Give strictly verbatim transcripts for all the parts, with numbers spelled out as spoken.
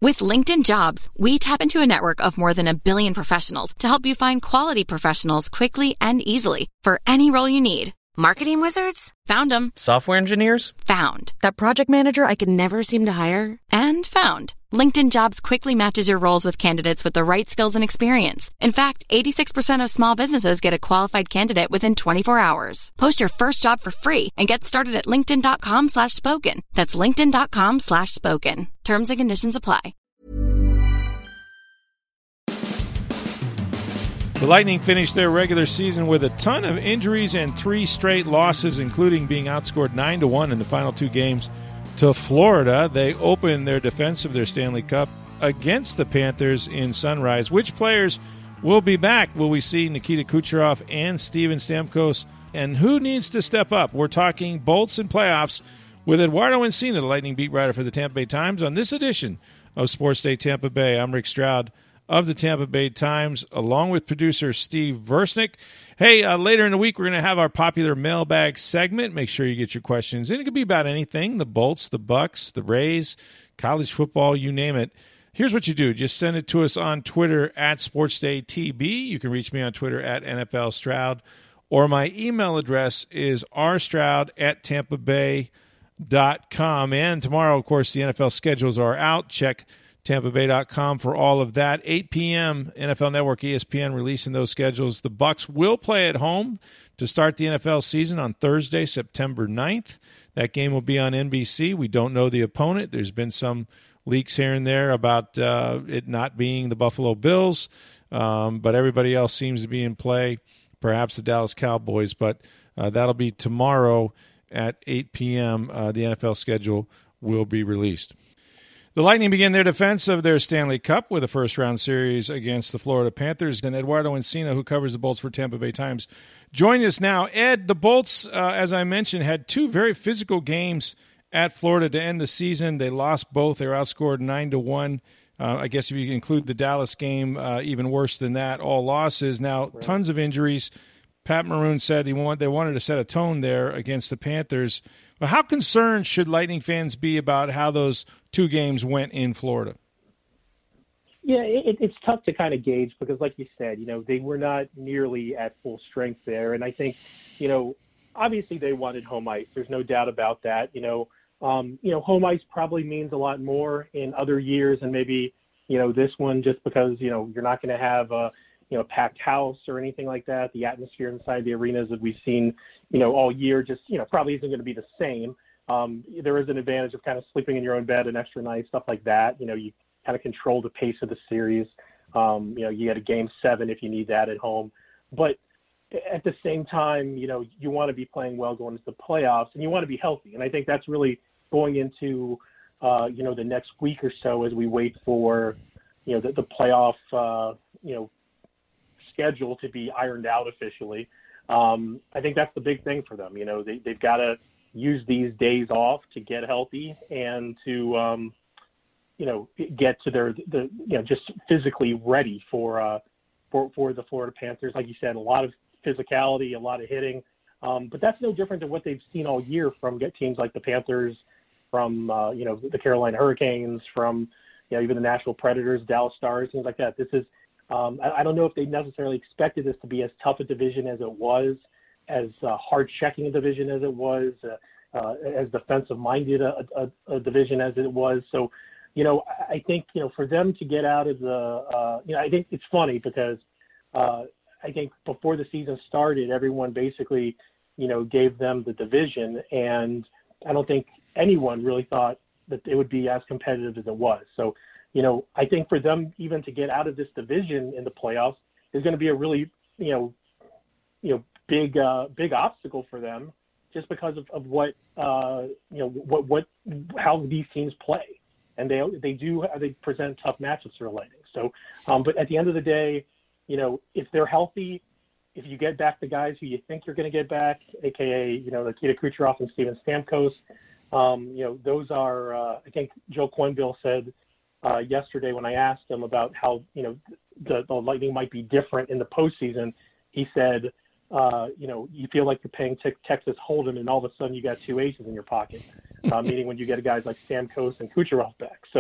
With LinkedIn Jobs, we tap into a network of more than a billion professionals to help you find quality professionals quickly and easily for any role you need. Marketing wizards? Found them. Software engineers? Found. That project manager I could never seem to hire? And found. LinkedIn Jobs quickly matches your roles with candidates with the right skills and experience. In fact, eighty-six percent of small businesses get a qualified candidate within twenty-four hours. Post your first job for free and get started at linkedin.com slash spoken. That's linkedin.com slash spoken. Terms and conditions apply. The Lightning finished their regular season with a ton of injuries and three straight losses, including being outscored nine to one in the final two games to Florida. They opened their defense of their Stanley Cup against the Panthers in Sunrise. Which players will be back? Will we see Nikita Kucherov and Steven Stamkos? And who needs to step up? We're talking Bolts and playoffs with Eduardo Encina, the Lightning beat writer for the Tampa Bay Times, on this edition of Sports Day Tampa Bay. I'm Rick Stroud of the Tampa Bay Times, along with producer Steve Versnick. Hey, uh, later in the week, we're going to have our popular mailbag segment. Make sure you get your questions in. It could be about anything, the Bolts, the Bucks, the Rays, college football, you name it. Here's what you do. Just send it to us on Twitter at SportsDayTB. You can reach me on Twitter at N F L Stroud, or my email address is rstroud at tampa bay dot com. And tomorrow, of course, the N F L schedules are out. Check tampa bay dot com for all of that. eight p.m. N F L Network, E S P N releasing those schedules. The Bucs will play at home to start the N F L season on Thursday, September ninth. That game will be on N B C. We don't know the opponent. There's been some leaks here and there about uh, it not being the Buffalo Bills, um, but everybody else seems to be in play, perhaps the Dallas Cowboys. But uh, that'll be tomorrow at eight p.m. Uh, the N F L schedule will be released. The Lightning begin their defense of their Stanley Cup with a first-round series against the Florida Panthers. And Eduardo Encina, who covers the Bolts for Tampa Bay Times, join us now. Ed, the Bolts, uh, as I mentioned, had two very physical games at Florida to end the season. They lost both. They were outscored nine to one. Uh, I guess if you include the Dallas game, uh, even worse than that, all losses. Now, right. Tons of injuries. Pat Maroon said he want, they wanted to set a tone there against the Panthers. But how concerned should Lightning fans be about how those two games went in Florida? Yeah, it, it's tough to kind of gauge because, like you said, you know, they were not nearly at full strength there. And I think, you know, obviously they wanted home ice. There's no doubt about that. You know, um, you know, home ice probably means a lot more in other years and maybe, you know, this one just because, you know, you're not going to have a, you know, packed house or anything like that. The atmosphere inside the arenas that we've seen, you know, all year just, you know, probably isn't going to be the same. Um, there is an advantage of kind of sleeping in your own bed an extra night, stuff like that. You know, you kind of control the pace of the series. Um, you know, you get a game seven if you need that at home. But at the same time, you know, you want to be playing well going into the playoffs and you want to be healthy. And I think that's really going into, uh, you know, the next week or so as we wait for, you know, the, the playoff, uh, you know, schedule to be ironed out officially. Um, I think that's the big thing for them. You know, they, they've got to use these days off to get healthy and to, um, you know, get to their, the, you know, just physically ready for, uh, for, for the Florida Panthers. Like you said, a lot of physicality, a lot of hitting. Um, but that's no different than what they've seen all year from teams like the Panthers, from, uh, you know, the Carolina Hurricanes, from, you know, even the Nashville Predators, Dallas Stars, things like that. This is, um, I, I don't know if they necessarily expected this to be as tough a division as it was, as uh, hard-checking a division as it was, uh, uh, as defensive-minded a, a, a division as it was. So, you know, I think, you know, for them to get out of the, uh, you know, I think it's funny because uh, I think before the season started, everyone basically, you know, gave them the division, and I don't think anyone really thought that it would be as competitive as it was. So, you know, I think for them even to get out of this division in the playoffs is going to be a really, you know, you know, big, uh, big obstacle for them, just because of, of what, uh, you know, what, what, how these teams play, and they they do they present tough matchups for the Lightning. So, um, but at the end of the day, you know, if they're healthy, if you get back the guys who you think you're going to get back, aka you know, Nikita Kucherov and Steven Stamkos, um, you know, those are. Uh, I think Joe Quenneville said uh, yesterday when I asked him about how you know the, the Lightning might be different in the postseason, he said, uh, you know, you feel like you're paying te- Texas Hold'em, and all of a sudden you got two aces in your pocket. Uh, meaning when you get guys like Stamkos and Kucherov back. So,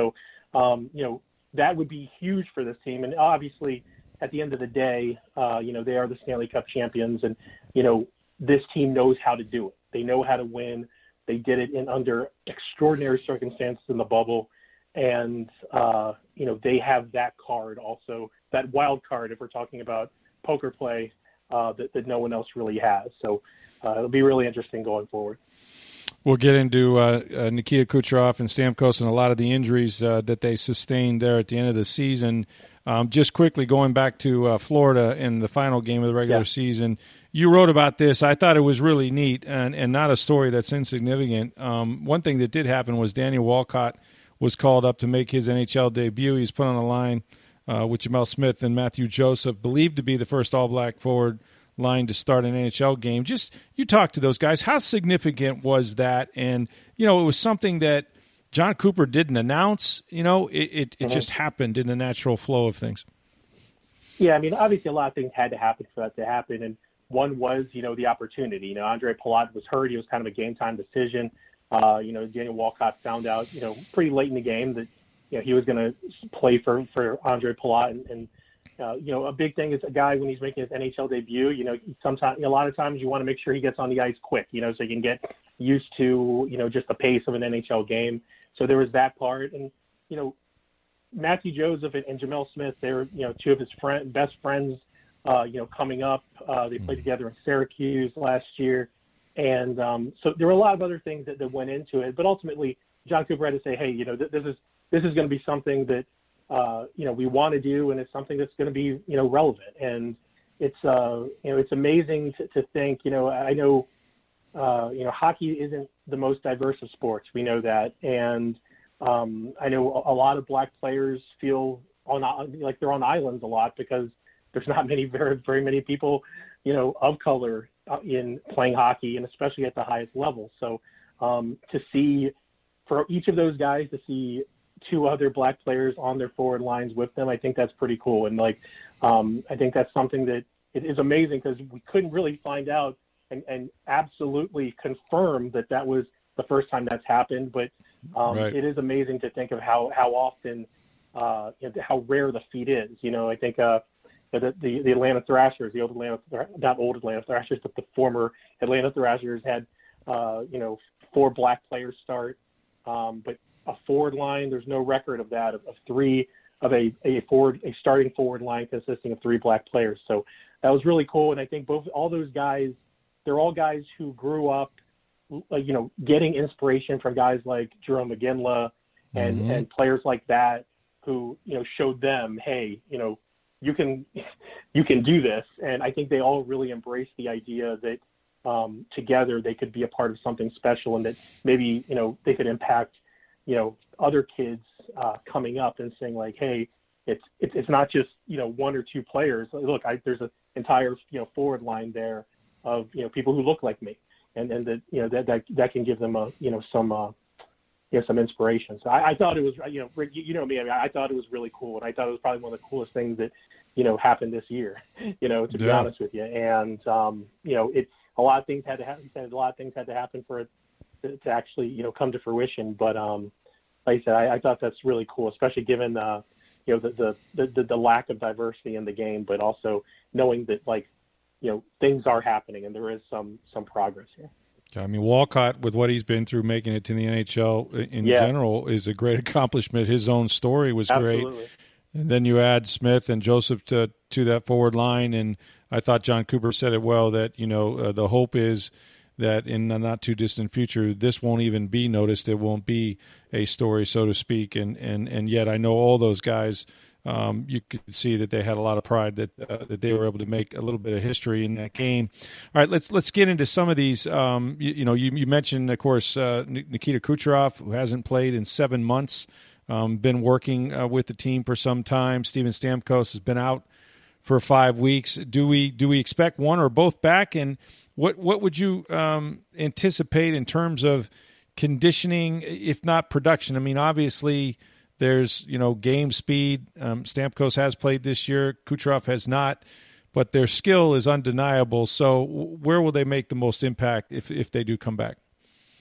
um, you know, that would be huge for this team. And obviously, at the end of the day, uh, you know, they are the Stanley Cup champions, and you know, this team knows how to do it. They know how to win. They did it in under extraordinary circumstances in the bubble, and uh, you know, they have that card also, that wild card, if we're talking about poker play, uh, that, that no one else really has. So uh, it'll be really interesting going forward. We'll get into uh, uh, Nikita Kucherov and Stamkos and a lot of the injuries uh, that they sustained there at the end of the season. Um, just quickly going back to uh, Florida in the final game of the regular yeah. season, you wrote about this. I thought it was really neat and, and not a story that's insignificant. Um, one thing that did happen was Daniel Walcott was called up to make his N H L debut. He's put on the line uh, with Jamel Smith and Matthew Joseph, believed to be the first all-black forward line to start an N H L game. Just, you talk to those guys. How significant was that? And, you know, it was something that John Cooper didn't announce. You know, it, it, it mm-hmm. just happened in the natural flow of things. Yeah, I mean, obviously a lot of things had to happen for that to happen. And one was, you know, the opportunity. You know, Andre Palat was hurt. He was kind of a game-time decision. Uh, you know, Daniel Walcott found out, you know, pretty late in the game that, you know, he was going to play for, for Andre Palat. And, and uh, you know, a big thing is a guy when he's making his N H L debut, you know, sometimes, a lot of times you want to make sure he gets on the ice quick, you know, so he can get used to, you know, just the pace of an N H L game. So there was that part. And, you know, Matthew Joseph and, and Jamel Smith, they're, you know, two of his friend, best friends, uh, you know, coming up. Uh, they played together in Syracuse last year. And um, so there were a lot of other things that, that went into it. But ultimately, John Cooper had to say, hey, you know, th- this is this is going to be something that, uh, you know, we want to do, and it's something that's going to be, you know, relevant. And it's, uh, you know, it's amazing to, to think, you know, I know, uh, you know, hockey isn't the most diverse of sports. We know that. And um, I know a, a lot of black players feel on like they're on islands a lot because there's not many, very, very many people, you know, of color in playing hockey, and especially at the highest level. So um, to see, for each of those guys to see two other black players on their forward lines with them, I think that's pretty cool. And like, um, I think that's something that it is amazing because we couldn't really find out and, and absolutely confirm that that was the first time that's happened. But um, right. It is amazing to think of how, how often, uh, you know, how rare the feat is. You know, I think, uh, The, the, the Atlanta Thrashers, the old Atlanta, not old Atlanta Thrashers, but the former Atlanta Thrashers had, uh, you know, four black players start. Um, but a forward line, there's no record of that, of, of three, of a, a forward, a starting forward line consisting of three black players. So that was really cool. And I think both, all those guys, they're all guys who grew up, uh, you know, getting inspiration from guys like Jerome McGinley and, mm-hmm. and players like that who, you know, showed them, hey, you know, you can, you can do this. And I think they all really embraced the idea that um, together they could be a part of something special, and that maybe, you know, they could impact, you know, other kids uh, coming up and saying like, hey, it's, it's, it's not just, you know, one or two players. Look, I, there's an entire, you know, forward line there of, you know, people who look like me, and, and that, you know, that, that, that can give them a, you know, some, uh, you know, some inspiration. So I, I thought it was, you know, Rick, you, you know me, I mean, I thought it was really cool. And I thought it was probably one of the coolest things that, you know, happened this year, you know, to be yeah. honest with you. And, um, you know, it, a lot of things had to happen, a lot of things had to happen for it to, to actually, you know, come to fruition. But um, like I said, I, I thought that's really cool, especially given, uh, you know, the, the, the, the lack of diversity in the game, but also knowing that, like, you know, things are happening and there is some, some progress here. I mean, Walcott, with what he's been through, making it to the N H L in yeah. general, is a great accomplishment. His own story was Absolutely. great. And then you add Smith and Joseph to, to that forward line, and I thought John Cooper said it well that, you know, uh, the hope is that in the not-too-distant future, this won't even be noticed. It won't be a story, so to speak. And, and, and yet I know all those guys, um, you could see that they had a lot of pride that uh, that they were able to make a little bit of history in that game. All right, let's let's get into some of these. Um, you, you know, you, you mentioned, of course, uh, Nikita Kucherov, who hasn't played in seven months, um, been working uh, with the team for some time. Steven Stamkos has been out for five weeks. Do we do we expect one or both back? And what what would you um, anticipate in terms of conditioning, if not production? I mean, obviously, there's, you know, game speed. Um, Stamkos has played this year. Kucherov has not, but their skill is undeniable. So where will they make the most impact if, if they do come back?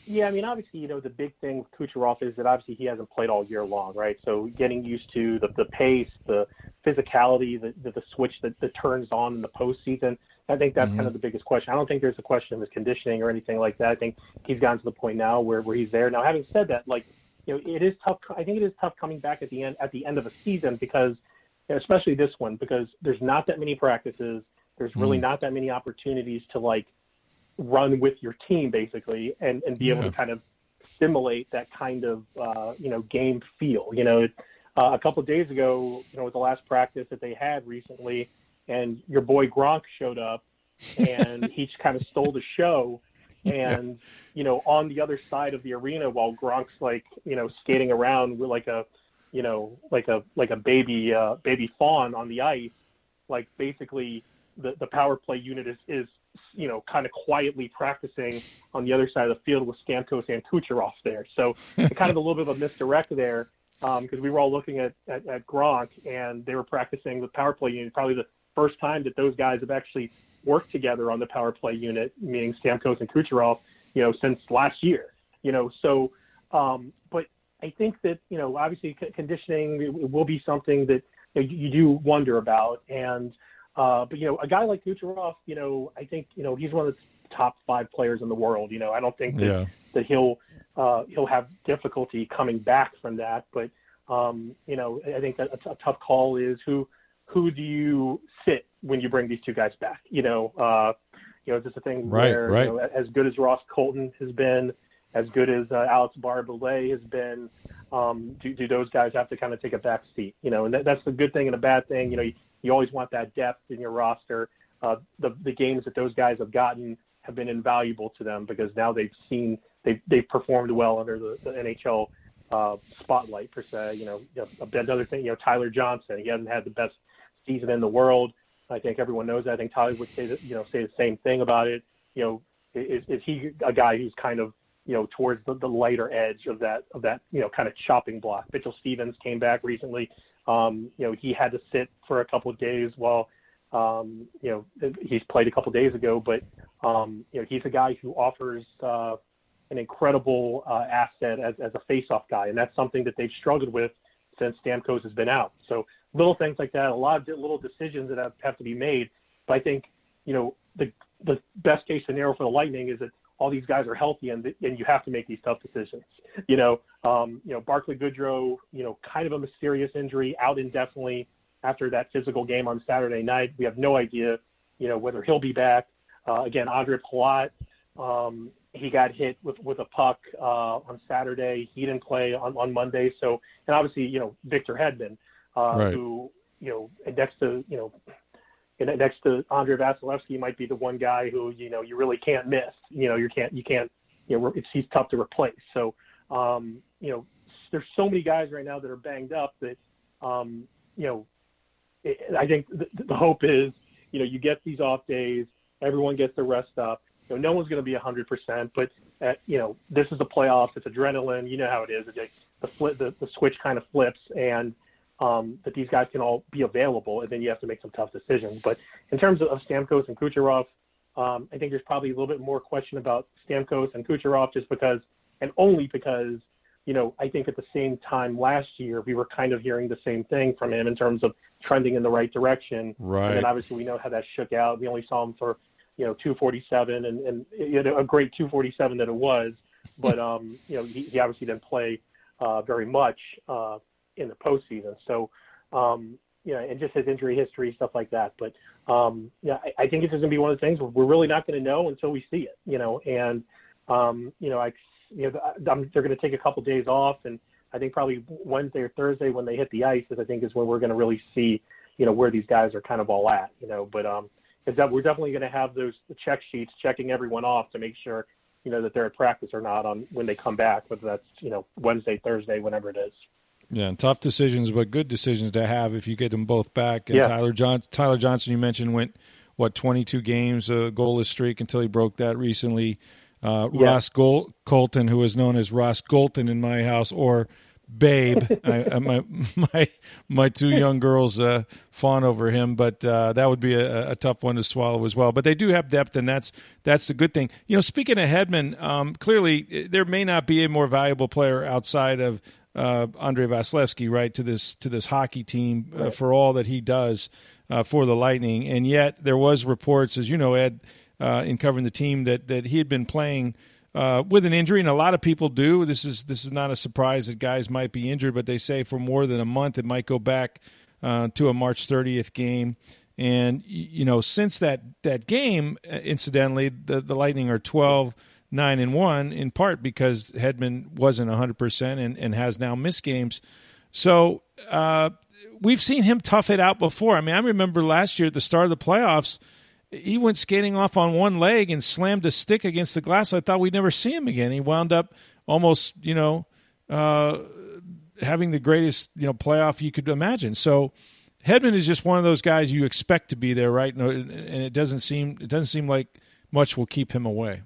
Yeah, I mean, obviously, you know, the big thing with Kucherov is that obviously he hasn't played all year long, right? So getting used to the, the pace, the physicality, the, the, the switch that, that turns on in the postseason, I think that's mm-hmm. kind of the biggest question. I don't think there's a question of his conditioning or anything like that. I think he's gotten to the point now where, where he's there. Now, having said that, like, you know, it is tough. I think it is tough coming back at the end at the end of a season because, you know, especially this one, because there's not that many practices. There's really mm. not that many opportunities to, like, run with your team basically and, and be yeah. able to kind of simulate that kind of, uh, you know, game feel. You know, uh, a couple of days ago, you know, with the last practice that they had recently, and your boy Gronk showed up and he just kind of stole the show. And, yeah. you know, on the other side of the arena while Gronk's like, you know, skating around with like a, you know, like a, like a baby, uh, baby fawn on the ice, like basically the, the power play unit is, is, you know, kind of quietly practicing on the other side of the field with Stamkos and Kucherov there. So kind of a little bit of a misdirect there because um, we were all looking at, at, at Gronk and they were practicing the power play unit, probably the first time that those guys have actually worked together on the power play unit, meaning Stamkos and Kucherov, you know, since last year, you know, so, um, but I think that, you know, obviously conditioning it will be something that you, know, you do wonder about. And, uh, but, you know, a guy like Kucherov, you know, I think, you know, he's one of the top five players in the world. You know, I don't think that, yeah. that he'll, uh, he'll have difficulty coming back from that. But, um, you know, I think that a, t- a tough call is who, who do you sit when you bring these two guys back? You know, uh, you know, just a thing right, where, right. you know, as good as Ross Colton has been, as good as uh, Alex Barré-Boulet has been, um, do, do those guys have to kind of take a back seat? You know, and that, that's a good thing and a bad thing. You know, you, you always want that depth in your roster. Uh, the the games that those guys have gotten have been invaluable to them because now they've seen they've they've performed well under the, the N H L uh, spotlight per se. You know, you know, another thing. You know, Tyler Johnson. He hasn't had the best season in the world. I think everyone knows that. I think Tyler would say that, you know, say the same thing about it. You know, is, is he a guy who's kind of, you know, towards the, the lighter edge of that, of that, you know, kind of chopping block? Mitchell Stevens came back recently. Um, you know, he had to sit for a couple of days while, um, you know, he's played a couple of days ago, but, um, you know, he's a guy who offers uh, an incredible uh, asset as, as a face-off guy. And that's something that they've struggled with since Stamkos has been out. So little things like that, a lot of little decisions that have, have to be made. But I think, you know, the the best case scenario for the Lightning is that all these guys are healthy and and you have to make these tough decisions. You know, um, you know, Barclay Goodrow, you know, kind of a mysterious injury, out indefinitely after that physical game on Saturday night. We have no idea, you know, whether he'll be back. Uh, again, Andre Palat, um, he got hit with, with a puck uh, on Saturday. He didn't play on, on Monday. So, and obviously, you know, Victor Hedman, uh, right. who, you know, next to, you know, next to Andre Vasilevsky might be the one guy who, you know, you really can't miss. You know, you can't, you can't, you know, it's, he's tough to replace. So, um, you know, there's so many guys right now that are banged up that, um, you know, it, I think the, the hope is, you know, you get these off days, everyone gets the rest up. You know, no one's going to be one hundred percent, but, uh, you know, this is the playoffs. It's adrenaline. You know how it is. It, the, flip, the, the switch kind of flips, and um, that these guys can all be available, and then you have to make some tough decisions. But in terms of, of Stamkos and Kucherov, um, I think there's probably a little bit more question about Stamkos and Kucherov just because, and only because, you know, I think at the same time last year, we were kind of hearing the same thing from him in terms of trending in the right direction. Right. And then obviously we know how that shook out. We only saw him for, you know, two forty-seven and, and you know, a great two forty-seven that it was, but, um, you know, he, he obviously didn't play uh, very much uh, in the postseason. So, um, you know, and just his injury history, stuff like that. But, um, yeah, I, I think it's just going to be one of the things where we're really not going to know until we see it, you know, and, um, you know, I, you know, I'm, they're going to take a couple days off, and I think probably Wednesday or Thursday when they hit the ice is, I think, is when we're going to really see, you know, where these guys are kind of all at, you know, but, um, is that we're definitely going to have those the check sheets checking everyone off to make sure, you know, that they're at practice or not on when they come back, whether that's, you know, Wednesday, Thursday, whenever it is. Yeah, and tough decisions, but good decisions to have if you get them both back. And yeah. Tyler John, Tyler Johnson, you mentioned, went, what, twenty-two games, a goalless streak until he broke that recently. Uh, yeah. Ross Gol- Colton, who is known as Ross Golton in my house, or babe. I, I, my my my two young girls uh, fawn over him, but uh, that would be a, a tough one to swallow as well. But they do have depth, and that's that's the good thing. You know, speaking of Hedman, um, clearly there may not be a more valuable player outside of uh, Andrei Vasilevsky, right, to this to this hockey team uh, right. for all that he does uh, for the Lightning. And yet there was reports, as you know, Ed, uh, in covering the team, that that he had been playing Uh, with an injury, and a lot of people do. This is this is not a surprise that guys might be injured, but they say for more than a month it might go back uh, to a March thirtieth game. And you know, since that that game, incidentally, the the Lightning are twelve, nine, and one, in part because Hedman wasn't one hundred percent and, and has now missed games. So uh, we've seen him tough it out before. I mean, I remember last year at the start of the playoffs, he went skating off on one leg and slammed a stick against the glass. I thought we'd never see him again. He wound up almost, you know, uh, having the greatest, you know, playoff you could imagine. So Hedman is just one of those guys you expect to be there, right? And it doesn't seem it doesn't seem like much will keep him away.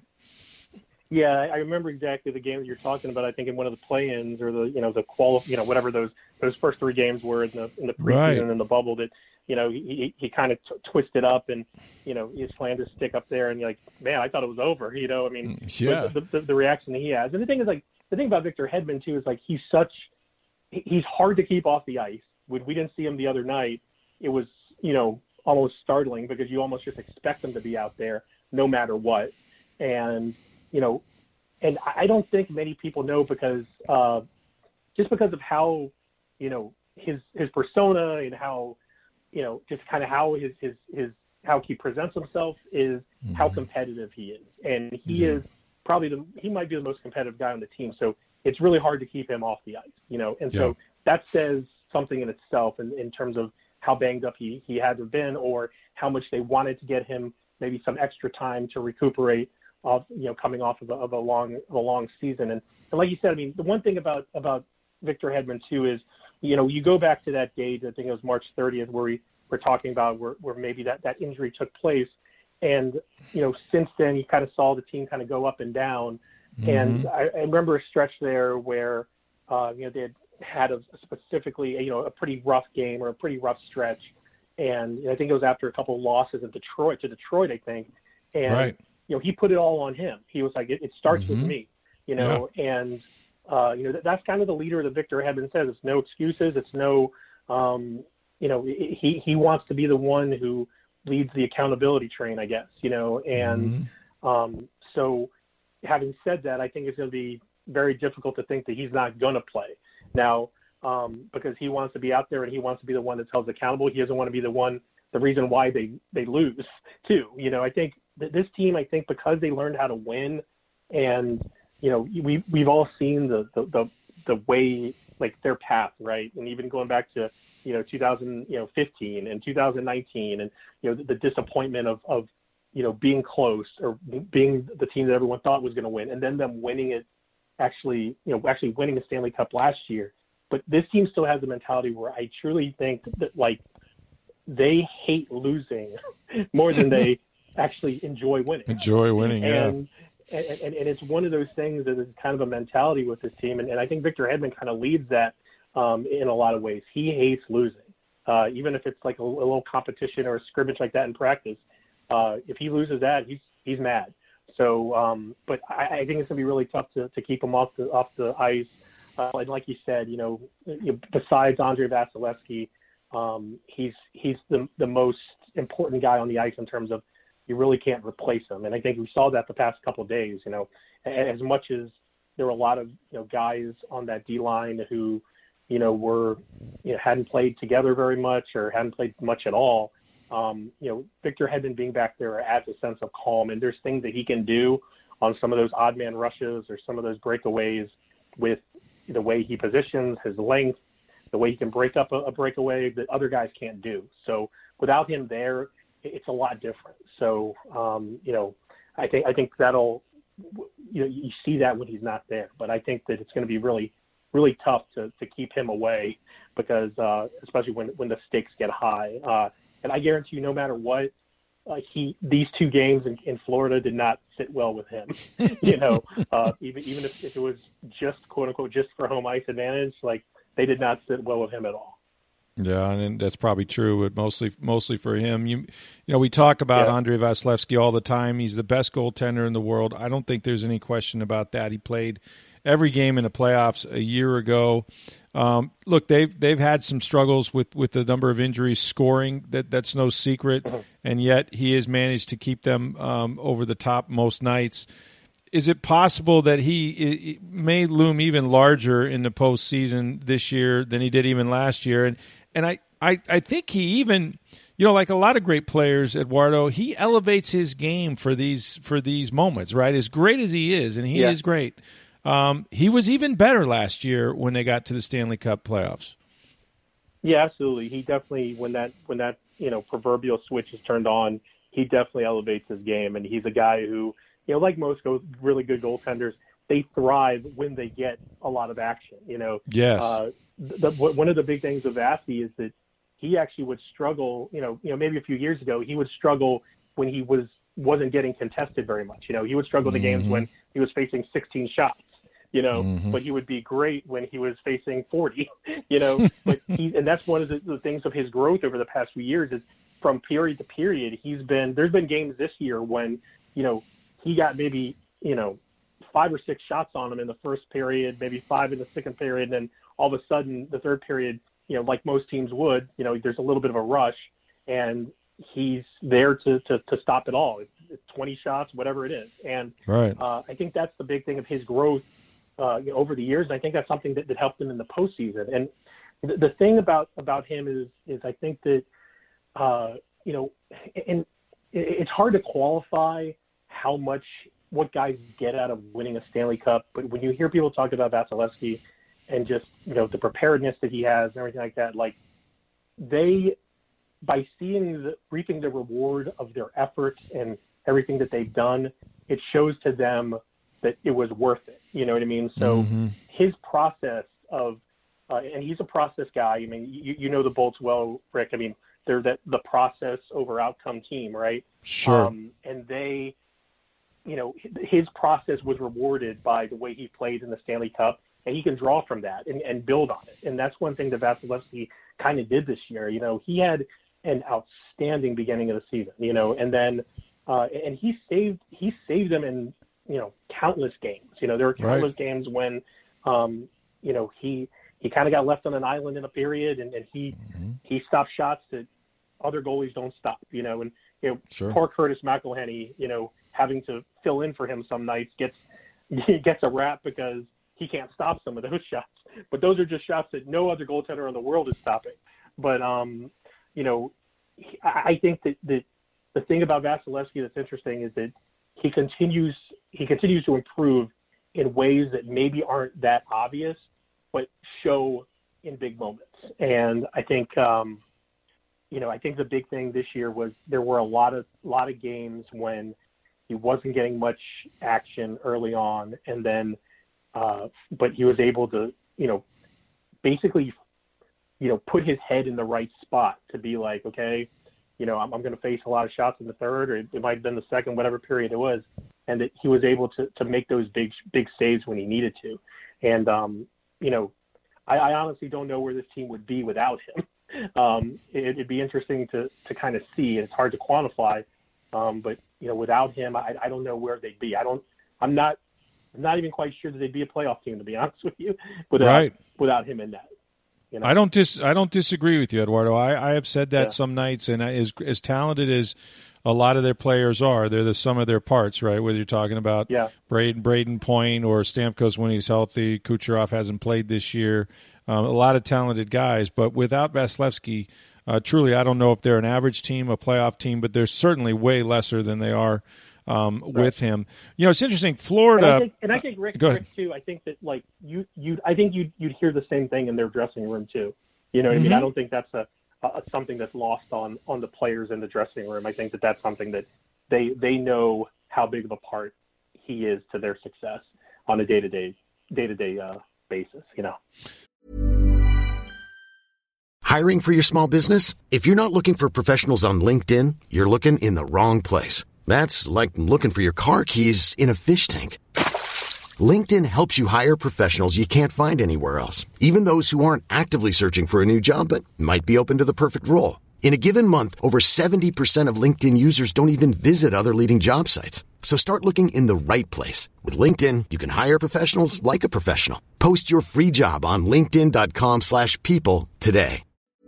Yeah, I remember exactly the game that you're talking about. I think in one of the play-ins or the, you know, the quali, you know, whatever those those first three games were in the in the preseason right. and in the bubble, that, you know, he he kind of t- twisted up and, you know, he slammed his stick up there and you're like, man, I thought it was over. You know, I mean, yeah. the, the, the reaction that he has. And the thing is, like, the thing about Victor Hedman too is, like, he's such he's hard to keep off the ice. When we didn't see him the other night, it was, you know, almost startling because you almost just expect him to be out there no matter what. And, you know, and I don't think many people know because uh, just because of how, you know, his his persona and how, you know, just kind of how his, his, his how he presents himself is mm-hmm. how competitive he is. And he mm-hmm. is probably the, he might be the most competitive guy on the team. So it's really hard to keep him off the ice, you know? And yeah. so that says something in itself in, in terms of how banged up he, he had to have been, or how much they wanted to get him maybe some extra time to recuperate of, you know, coming off of a, of a long, of a long season. And, and like you said, I mean, the one thing about, about Victor Hedman too is, you know, you go back to that date, I think it was March thirtieth, where we were talking about where, where maybe that, that injury took place. And, you know, since then you kind of saw the team kind of go up and down. Mm-hmm. And I, I remember a stretch there where, uh, you know, they had had a specifically, you know, a pretty rough game or a pretty rough stretch. And I think it was after a couple of losses in Detroit to Detroit, I think. And, right. you know, he put it all on him. He was like, it, it starts mm-hmm. with me, you know, yeah. and, uh, you know, that, that's kind of the leader that Victor Hedman says. It's no excuses. It's no, um, you know, he, he wants to be the one who leads the accountability train, I guess, you know, and mm-hmm. um, so having said that, I think it's going to be very difficult to think that he's not going to play now um, because he wants to be out there and he wants to be the one that's held accountable. He doesn't want to be the one, the reason why they, they lose too. You know, I think that this team, I think because they learned how to win and, you know, we, we've all seen the, the, the, the way, like their path, right? And even going back to, you know, two thousand fifteen and two thousand nineteen and, you know, the, the disappointment of, of, you know, being close or being the team that everyone thought was going to win and then them winning it actually, you know, actually winning the Stanley Cup last year. But this team still has the mentality where I truly think that, like, they hate losing more than they actually enjoy winning. Enjoy winning, and, yeah. And, and, and it's one of those things that is kind of a mentality with this team. And, and I think Victor Hedman kind of leads that um, in a lot of ways. He hates losing, uh, even if it's like a, a little competition or a scrimmage like that in practice. Uh, if he loses that, he's he's mad. So, um, but I, I think it's going to be really tough to, to keep him off the off the ice. Uh, and like you said, you know, you know besides Andrei Vasilevsky, um, he's he's the the most important guy on the ice in terms of you really can't replace him. And I think we saw that the past couple of days. You know, as much as there were a lot of you know guys on that D line who, you know, were you know hadn't played together very much or hadn't played much at all. Um, you know, Victor Hedman being back there adds a sense of calm, and there's things that he can do on some of those odd man rushes or some of those breakaways with the way he positions, his length, the way he can break up a, a breakaway that other guys can't do. So without him there, it's a lot different. So, um, you know, I think, I think that'll, you know, you see that when he's not there, but I think that it's going to be really, really tough to, to keep him away because, uh, especially when, when the stakes get high, uh, and I guarantee you, no matter what, uh, he these two games in, in Florida did not sit well with him. you know, uh, even even if, if it was just quote unquote just for home ice advantage, like they did not sit well with him at all. Yeah, and that's probably true, but mostly mostly for him. You, you know, we talk about yeah. Andrei Vasilevskiy all the time. He's the best goaltender in the world. I don't think there's any question about that. He played every game in the playoffs a year ago. Um, look, they've they've had some struggles with, with the number of injuries scoring. That that's no secret, mm-hmm. and yet he has managed to keep them um, over the top most nights. Is it possible that he it may loom even larger in the postseason this year than he did even last year? And and I, I, I think he even, you know, like a lot of great players, Eduardo, he elevates his game for these for these moments, right? As great as he is, and he yeah. is great. Um, he was even better last year when they got to the Stanley Cup playoffs. Yeah, absolutely. He definitely, when that when that you know proverbial switch is turned on, he definitely elevates his game, and he's a guy who, you know, like most go- really good goaltenders, they thrive when they get a lot of action. You know, yes. Uh, the, one of the big things of Vasi is that he actually would struggle. You know, you know, maybe a few years ago, he would struggle when he was wasn't getting contested very much. You know, he would struggle mm-hmm. the games when he was facing sixteen shots. You know, mm-hmm. but he would be great when he was facing forty, you know, but he, and that's one of the, the things of his growth over the past few years is from period to period. He's been, there's been games this year when, you know, he got maybe, you know, five or six shots on him in the first period, maybe five in the second period. And then all of a sudden the third period, you know, like most teams would, you know, there's a little bit of a rush and he's there to, to, to stop it all. It's, it's twenty shots, whatever it is. And right. uh, I think that's the big thing of his growth. Uh, you know, over the years, and I think that's something that, that helped him in the postseason. And the, the thing about, about him is, is I think that, uh, you know, and it's hard to qualify how much, what guys get out of winning a Stanley Cup. But when you hear people talk about Vasilevskiy and just, you know, the preparedness that he has and everything like that, like they, by seeing the, reaping the reward of their efforts and everything that they've done, it shows to them that it was worth it. You know what I mean? So mm-hmm. his process of, uh, and he's a process guy. I mean, you, you know the Bolts well, Rick. I mean, they're that the process over outcome team, right? Sure. Um, and they, you know, his process was rewarded by the way he played in the Stanley Cup, and he can draw from that and, and build on it. And that's one thing that Vasilevskiy kind of did this year. You know, he had an outstanding beginning of the season, you know, and then, uh, and he saved, he saved them in, you know, countless games. You know, there were countless right. games when, um, you know, he he kind of got left on an island in a period, and, and he mm-hmm. he stopped shots that other goalies don't stop. You know, and you know, sure. poor Curtis McElhinney, you know, having to fill in for him some nights gets gets a rap because he can't stop some of those shots. But those are just shots that no other goaltender in the world is stopping. But um, you know, I, I think that, that the thing about Vasilevskiy that's interesting is that he continues he continues to improve in ways that maybe aren't that obvious, but show in big moments. And I think, um, you know, I think the big thing this year was there were a lot of lot of games when he wasn't getting much action early on, and then, uh, but he was able to, you know, basically, you know, put his head in the right spot to be like, okay, you know, I'm, I'm going to face a lot of shots in the third, or it, it might have been the second, whatever period it was. And that he was able to, to make those big, big saves when he needed to. And, um, you know, I, I honestly don't know where this team would be without him. Um, it, it'd be interesting to, to kind of see. It's hard to quantify. Um, but, you know, without him, I, I don't know where they'd be. I don't, I'm not, I'm not even quite sure that they'd be a playoff team, to be honest with you, without, right. without him in that. You know? I don't dis I don't disagree with you, Eduardo. I, I have said that yeah. some nights, and I, as as talented as a lot of their players are, they're the sum of their parts, right? Whether you're talking about yeah. Braden, Braden Point or Stamkos when he's healthy, Kucherov hasn't played this year. Um, a lot of talented guys, but without Vasilevskiy, uh, truly, I don't know if they're an average team, a playoff team, but they're certainly way lesser than they are um, right. with him. You know, it's interesting. Florida, and I think, and I think Rick, Rick too. I think that like you, you, I think you you'd hear the same thing in their dressing room too. You know what mm-hmm. I mean? I don't think that's a, a something that's lost on on the players in the dressing room. I think that that's something that they they know how big of a part he is to their success on a day to day day to day basis. You know. Hiring for your small business? If you're not looking for professionals on LinkedIn, you're looking in the wrong place. That's like looking for your car keys in a fish tank. LinkedIn helps you hire professionals you can't find anywhere else, even those who aren't actively searching for a new job but might be open to the perfect role. In a given month, over seventy percent of LinkedIn users don't even visit other leading job sites. So start looking in the right place. With LinkedIn, you can hire professionals like a professional. Post your free job on linkedin.com slash people today.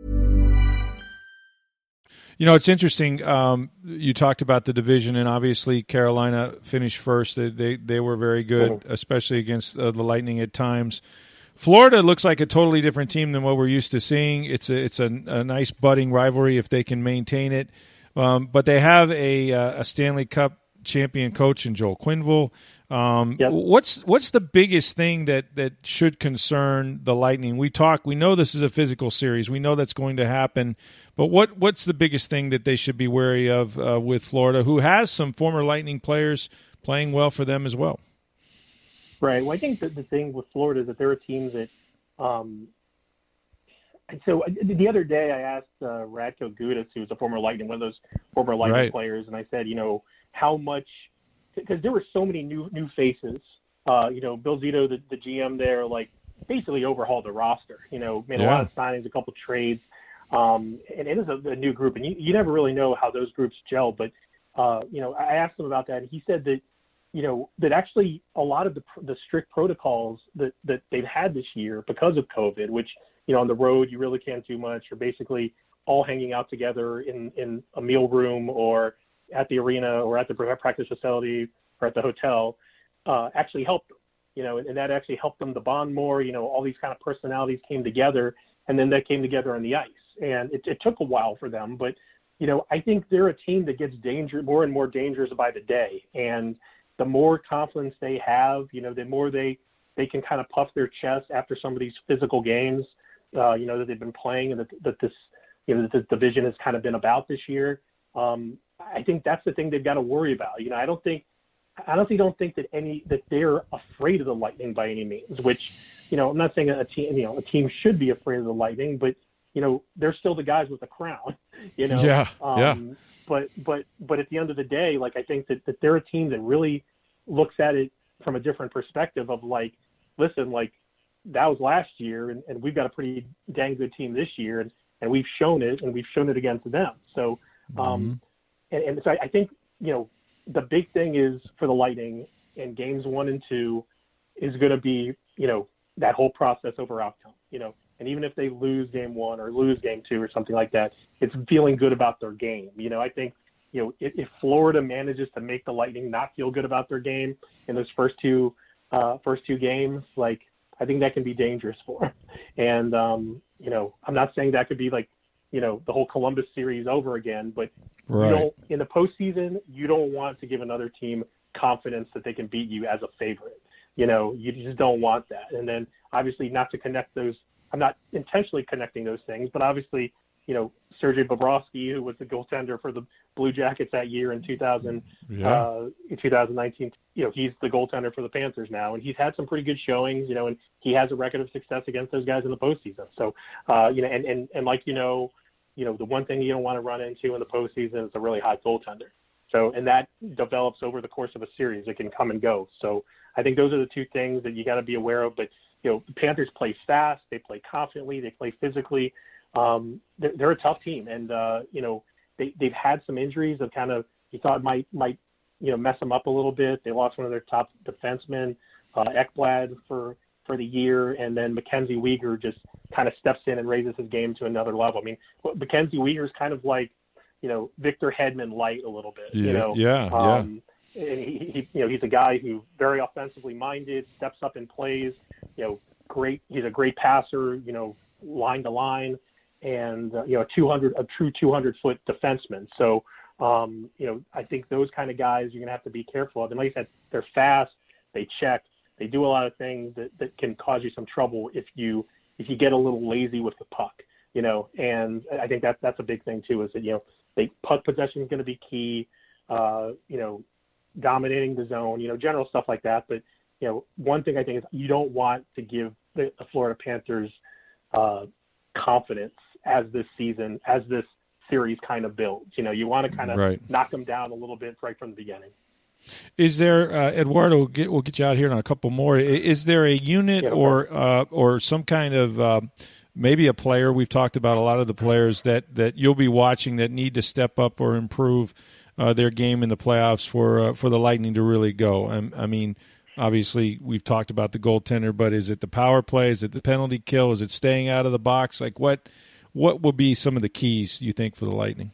You know, it's interesting. Um, you talked about the division, and obviously Carolina finished first. They they, they were very good, mm-hmm. especially against uh, the Lightning at times. Florida looks like a totally different team than what we're used to seeing. It's a it's a, a nice budding rivalry if they can maintain it. Um, but they have a uh, a Stanley Cup champion coach in Joel Quenneville. Um, yep. What's what's the biggest thing that, that should concern the Lightning? We talk. We know this is a physical series. We know that's going to happen. But what what's the biggest thing that they should be wary of uh, with Florida, who has some former Lightning players playing well for them as well? Right. Well, I think that the thing with Florida is that there are teams that um, – and so the other day I asked uh, Radko Gudas, who's a former Lightning, one of those former Lightning right. players, and I said, you know, how much – because there were so many new new faces. Uh, you know, Bill Zito, the, the G M there, like basically overhauled the roster. You know, made yeah. a lot of signings, a couple trades. Um, and it is a, a new group, and you, you never really know how those groups gel. But, uh, you know, I asked him about that, and he said that, you know, that actually a lot of the the strict protocols that, that they've had this year because of COVID, which, you know, on the road you really can't do much. You're basically all hanging out together in, in a meal room or at the arena or at the practice facility or at the hotel, uh, actually helped them, you know, and, and that actually helped them to bond more. You know, all these kind of personalities came together, and then that came together on the ice. And it, it took a while for them, but, you know, I think they're a team that gets danger, more and more dangerous by the day. And the more confidence they have, you know, the more they, they can kind of puff their chest after some of these physical games, uh, you know, that they've been playing and that, that this, you know, that this division has kind of been about this year. Um, I think that's the thing they've got to worry about. You know, I don't think, I honestly don't think that any, that they're afraid of the Lightning by any means, which, you know, I'm not saying a team, you know, a team should be afraid of the Lightning, but, you know, they're still the guys with the crown, you know? Yeah, um, yeah. But, but, but at the end of the day, like, I think that, that they're a team that really looks at it from a different perspective of like, listen, like that was last year and, and we've got a pretty dang good team this year and, and we've shown it and we've shown it against them. So, um, mm-hmm. and, and so I, I think, you know, the big thing is for the Lightning in games one and two is going to be, you know, that whole process over outcome, you know, and even if they lose game one or lose game two or something like that, it's feeling good about their game. You know, I think, you know, if, if Florida manages to make the Lightning not feel good about their game in those first two, uh, first two games, like, I think that can be dangerous for them. And, um, you know, I'm not saying that could be like, you know, the whole Columbus series over again, but right. you don't, in the postseason, you don't want to give another team confidence that they can beat you as a favorite. You know, you just don't want that. And then obviously not to connect those, I'm not intentionally connecting those things, but obviously, you know, Sergei Bobrovsky, who was the goaltender for the Blue Jackets that year in two thousand, yeah. uh, in two thousand nineteen, you know, he's the goaltender for the Panthers now, and he's had some pretty good showings, you know, and he has a record of success against those guys in the postseason. So, uh, you know, and, and, and like, you know, you know, the one thing you don't want to run into in the postseason is a really hot goaltender. So, and that develops over the course of a series. It can come and go. So I think those are the two things that you got to be aware of. But, you know, the Panthers play fast. They play confidently. They play physically. Um, they're, they're a tough team. And, uh, you know, they, they've had some injuries that kind of you thought might, might, you know, mess them up a little bit. They lost one of their top defensemen, uh, Ekblad, for, for the year. And then Mackenzie Weegar just kind of steps in and raises his game to another level. I mean, Mackenzie Weegar is kind of like, you know, Victor Hedman light a little bit, yeah, you know? Yeah, um, yeah. And he, he, you know, he's a guy who very offensively minded, steps up and plays, you know, great. He's a great passer, you know, line to line, and, uh, you know, a two hundred, a true two hundred foot defenseman. So, um, you know, I think those kind of guys you're going to have to be careful of. And like I said, they're fast, they check, they do a lot of things that, that can cause you some trouble if you, if you get a little lazy with the puck, you know, and I think that that's a big thing too, is that, you know, they puck possession is going to be key, uh, you know, dominating the zone, you know, general stuff like that. But, you know, one thing I think is you don't want to give the, the Florida Panthers uh, confidence as this season, as this series kind of builds. You know, you want to kind of right. knock them down a little bit right from the beginning. Is there, uh, Eduardo, we'll get, we'll get you out here on a couple more. Is there a unit yeah, no or uh, or some kind of uh, maybe a player, we've talked about a lot of the players that, that you'll be watching that need to step up or improve uh, their game in the playoffs for uh, for the Lightning to really go? I, I mean, obviously we've talked about the goaltender, but is it the power play? Is it the penalty kill? Is it staying out of the box? Like what what would be some of the keys, you think, for the Lightning?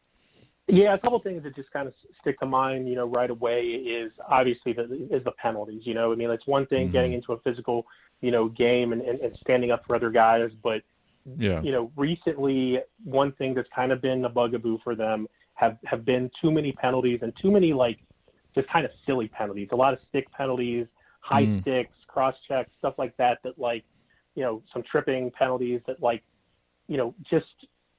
Yeah, a couple things that just kind of stick to mind, you know, right away is obviously the, is the penalties. You know, I mean, it's one thing mm-hmm. getting into a physical, you know, game and, and, and standing up for other guys, but yeah, you know, recently one thing that's kind of been a bugaboo for them have have been too many penalties and too many like just kind of silly penalties. A lot of stick penalties, high mm. sticks, cross checks, stuff like that. That like, you know, some tripping penalties that like, you know, just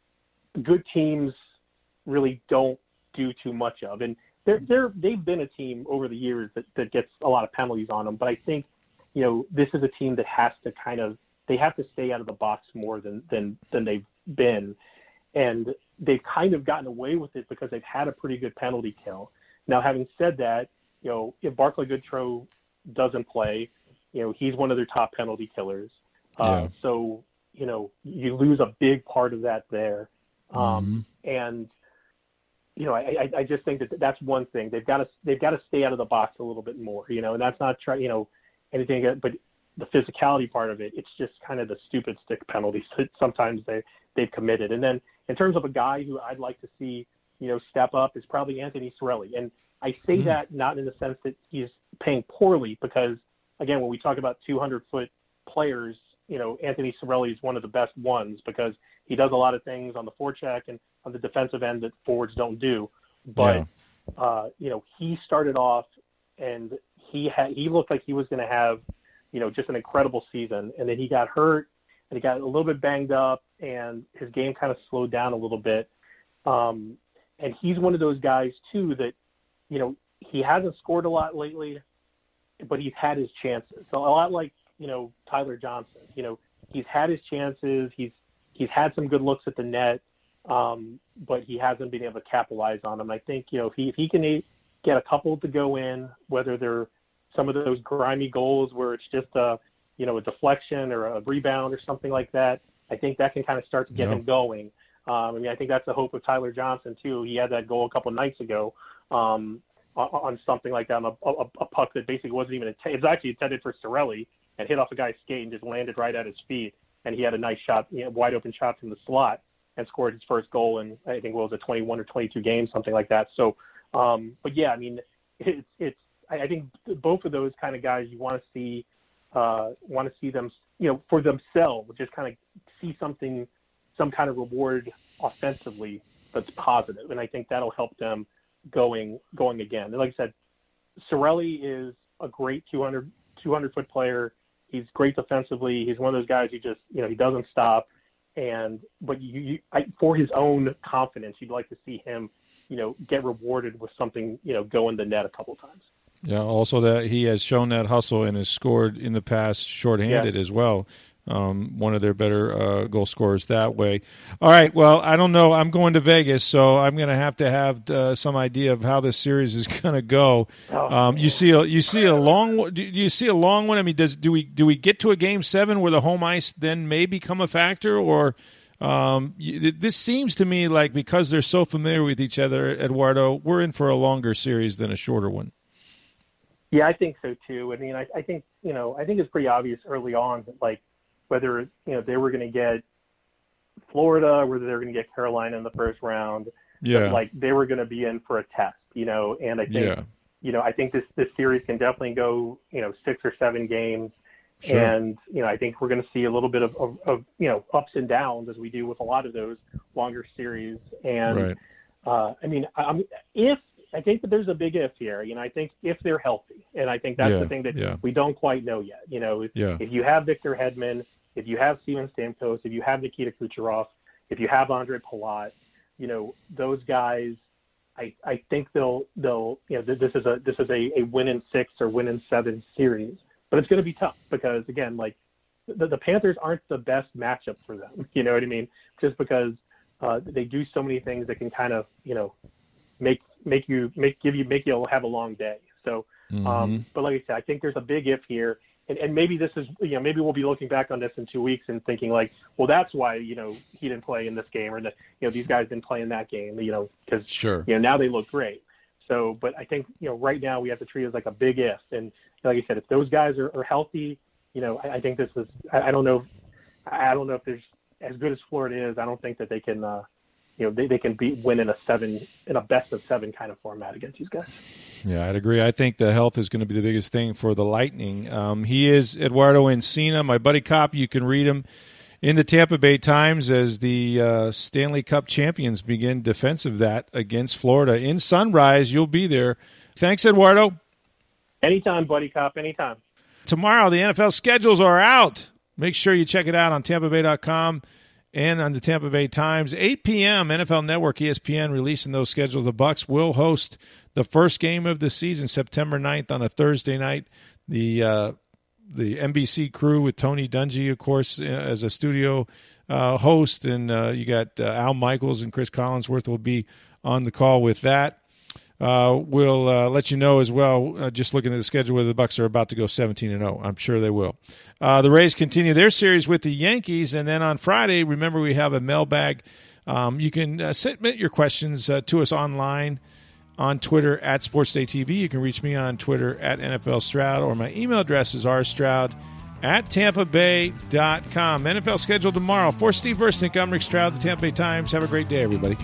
good teams really don't do too much of. And they're, they're, they've been a team over the years that, that gets a lot of penalties on them. But I think, you know, this is a team that has to kind of, they have to stay out of the box more than, than, than they've been. And they've kind of gotten away with it because they've had a pretty good penalty kill. Now, having said that, you know, if Barclay Goodrow doesn't play, you know, he's one of their top penalty killers. Yeah. Uh, so, you know, you lose a big part of that there. Um, mm-hmm. And, you know, I, I just think that that's one thing. They've got to they've got to stay out of the box a little bit more, you know, and that's not try, you know, anything, but the physicality part of it, it's just kind of the stupid stick penalties that sometimes they, they've committed. And then in terms of a guy who I'd like to see, you know, step up is probably Anthony Cirelli. And I say mm. that not in the sense that he's playing poorly because, again, when we talk about two hundred foot players, you know, Anthony Cirelli is one of the best ones because he does a lot of things on the forecheck and on the defensive end that forwards don't do. But, yeah. uh, you know, he started off and he had, he looked like he was going to have, you know, just an incredible season. And then he got hurt and he got a little bit banged up and his game kind of slowed down a little bit. Um, and he's one of those guys too that, you know, he hasn't scored a lot lately, but he's had his chances. So a lot like, you know, Tyler Johnson, you know, he's had his chances. He's, he's had some good looks at the net, um, but he hasn't been able to capitalize on them. I think, you know, if he, if he can get a couple to go in, whether they're some of those grimy goals where it's just a, you know, a deflection or a rebound or something like that, I think that can kind of start to get yep. him going. Um, I mean, I think that's the hope of Tyler Johnson too. He had that goal a couple of nights ago um, on, on something like that, on a, a, a puck that basically wasn't even intended. It was actually intended for Cirelli and hit off a guy's skate and just landed right at his feet. And he had a nice shot, you know, wide open shot from the slot and scored his first goal in, I think, what was it, twenty-one or twenty-two games, something like that. So, um, but yeah, I mean, it's, it's, I, I think both of those kind of guys you want to see, uh, want to see them, you know, for themselves, just kind of see something, some kind of reward offensively that's positive. And I think that'll help them going, going again. And like I said, Cirelli is a great two hundred, two hundred foot player. He's great defensively. He's one of those guys who just, you know, he doesn't stop. And, but you, you I, for his own confidence, you'd like to see him, you know, get rewarded with something, you know, go in the net a couple of times. Yeah. Also that he has shown that hustle and has scored in the past shorthanded yeah. as well. Um, one of their better uh, goal scorers that way. All right, well, I don't know. I'm going to Vegas, so I'm going to have to have uh, some idea of how this series is going to go. Oh, um, you see, a, you see a long. Do you see a long one? I mean, does do we do we get to a game seven where the home ice then may become a factor, or um, you, this seems to me like because they're so familiar with each other, Eduardo, we're in for a longer series than a shorter one. Yeah, I think so too. I mean, I, I think you know, I think it's pretty obvious early on that like. Whether, you know, they were going to get Florida, whether they were going to get Carolina in the first round, yeah, like they were going to be in for a test, you know. And I think, yeah. you know, I think this this series can definitely go, you know, six or seven games, sure. and you know, I think we're going to see a little bit of, of, of you know ups and downs as we do with a lot of those longer series. And right. uh, I mean, I'm, if I think that there's a big if here, you know, I think if they're healthy, and I think that's yeah. the thing that yeah. we don't quite know yet. You know, if, yeah. if you have Victor Hedman. If you have Steven Stamkos, if you have Nikita Kucherov, if you have Andre Palat, you know, those guys, I, I think they'll, they'll, you know, this is a, this is a, a win in six or win in seven series, but it's going to be tough because again, like the, the Panthers aren't the best matchup for them. You know what I mean? Just because uh, they do so many things that can kind of, you know, make make you make give you make you have a long day. So, mm-hmm. um, but like I said, I think there's a big if here, and, and maybe this is, you know, maybe we'll be looking back on this in two weeks and thinking like, well, that's why, you know, he didn't play in this game, or that, you know, these guys didn't play in that game, you know, because sure, you know, now they look great. So, but I think, you know, right now we have to treat it as like a big if, and like I said, if those guys are, are healthy, you know, I, I think this is, I, I don't know, I don't know if there's, as good as Florida is, I don't think that they can, uh, you know, they, they can beat win in a seven in a best of seven kind of format against these guys. Yeah, I'd agree. I think the health is going to be the biggest thing for the Lightning. Um, he is Eduardo Encina, my buddy cop. You can read him in the Tampa Bay Times as the uh, Stanley Cup champions begin defensive that against Florida in Sunrise. You'll be there. Thanks, Eduardo. Anytime, buddy cop. Anytime. Tomorrow, the N F L schedules are out. Make sure you check it out on Tampa Bay dot com and on the Tampa Bay Times. eight p.m., N F L Network, E S P N, releasing those schedules. The Bucs will host the first game of the season, September ninth, on a Thursday night. The uh, the N B C crew with Tony Dungy, of course, as a studio uh, host, and uh, you got uh, Al Michaels and Chris Collinsworth will be on the call with that. Uh, we'll uh, let you know as well, uh, just looking at the schedule, whether the Bucs are about to go seventeen and oh. I'm sure they will. Uh, the Rays continue their series with the Yankees, and then on Friday, remember, we have a mailbag. Um, you can uh, submit your questions uh, to us online on Twitter at SportsDayTV. You can reach me on Twitter at N F L Stroud, or my email address is r stroud at tampa bay dot com. N F L schedule tomorrow. For Steve Versnick, I'm Rick Stroud, the Tampa Bay Times. Have a great day, everybody.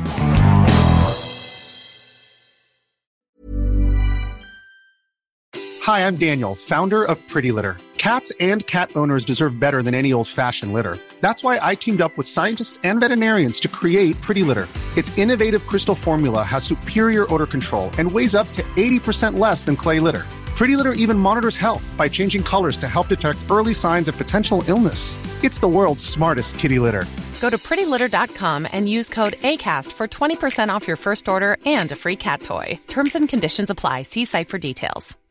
Hi, I'm Daniel, founder of Pretty Litter. Cats and cat owners deserve better than any old-fashioned litter. That's why I teamed up with scientists and veterinarians to create Pretty Litter. Its innovative crystal formula has superior odor control and weighs up to eighty percent less than clay litter. Pretty Litter even monitors health by changing colors to help detect early signs of potential illness. It's the world's smartest kitty litter. Go to pretty litter dot com and use code ACAST for twenty percent off your first order and a free cat toy. Terms and conditions apply. See site for details.